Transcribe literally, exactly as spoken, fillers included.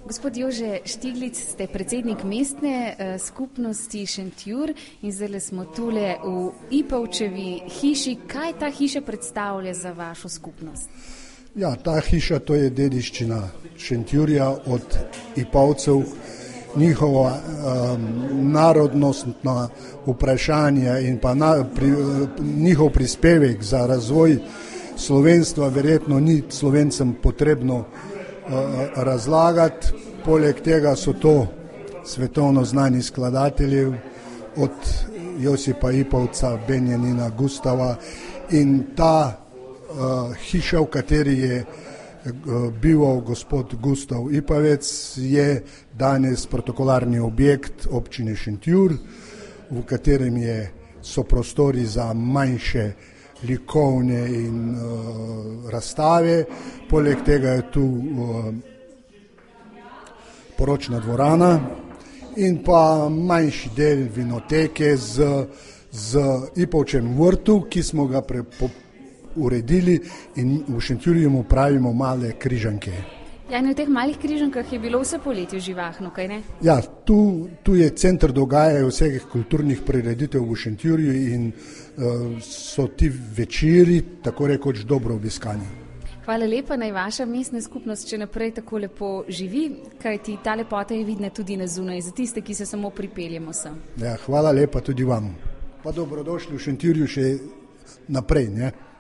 Gospod Jože Štiglic, ste predsednik mestne uh, skupnosti Šentjur in zdaj smo tule v Ipavčevi hiši. Kaj ta hiša predstavlja za vašo skupnost? Ja, ta hiša to je dediščina Šentjurja od Ipavcev, njihova um, narodnostna vprašanja in pa na, pri, njihov prispevek za razvoj slovenstva verjetno ni Slovencem potrebno uh, razlagati. Poleg tega so to svetovno znani skladatelji od Josipa Ipavca, Benjanina Gustava in ta uh, hiša, v kateri je uh, bival gospod Gustav Ipavec, je danes protokolarni objekt občine Šentjur, v katerem je, so prostori za manjše likovne in uh, razstave. Poleg tega je tu uh, poročna dvorana in pa manjši del vinoteke z, z Ipavčem vrtu, ki smo ga pre, po, uredili in v Šentjurju mu pravimo male križanke. Ja, in v teh malih križankah je bilo vse poletje živahno, kaj ne? Ja, tu, tu je center dogajanja vseh kulturnih prireditev v Šentjurju in uh, so ti večeri tako rekoč dobro obiskani. Hvala lepa, naj vaša mestna skupnost še naprej tako lepo živi, kajti ta lepota je vidna tudi na zunaj, za tiste, ki se samo pripeljemo sem. Ja, hvala lepa tudi vam. Pa dobrodošli v Šentjurju še naprej, ne?